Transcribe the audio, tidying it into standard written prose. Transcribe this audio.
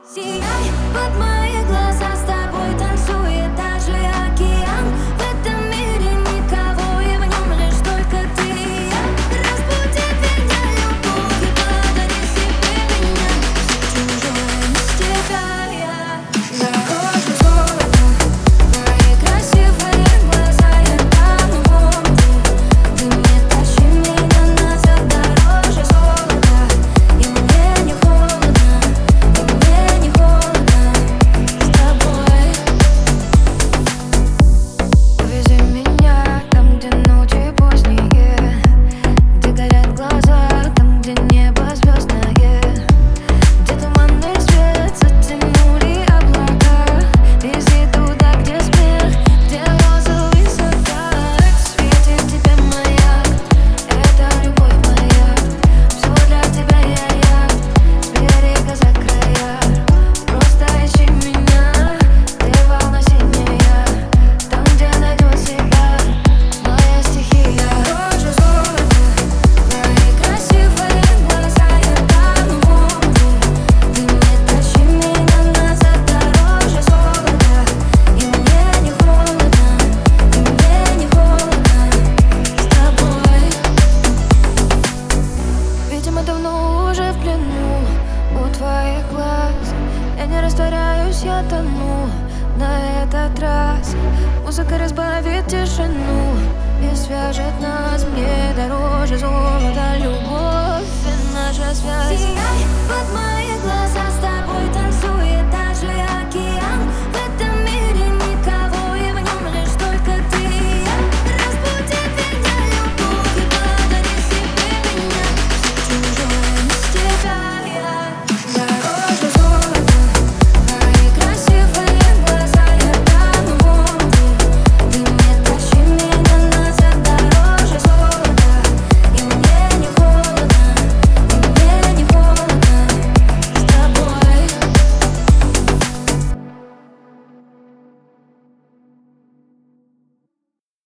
Сияй, под мои глаза с тобой танцует даже океан. В этом мире никого, и в нем лишь только ты и я. Разбуди меня любовью, подари себе меня. Чужой из тебя я. Дороже золота, твои красивые глаза, я тону в омуте. Ты не тащи меня назад, дороже золота. И мне не холодно, и мне не холодно с тобой. Увези меня там, где ночи поздние, где горят глаза, там, где небо звездное, где туманный свет затянули облака. Вези туда, где смех, где розовый закат. Светит тебе маяк, это любовь моя. Все для тебя я, с берега за края. Просто ищи меня, ты волна синяя, там, где найдет себя моя стихия. Дороже золота, твои красивые глаза, я тону в омуте. Ты не тащи меня назад, дороже золота. И мне не холодно, и мне не холодно с тобой. Видимо, давно уже в плену у твоих глаз. Я не растворяюсь, я тону на этот раз. Музыка разбавит тишину и свяжет нас. Мне дороже золота любовь и наша связь. Сияй, под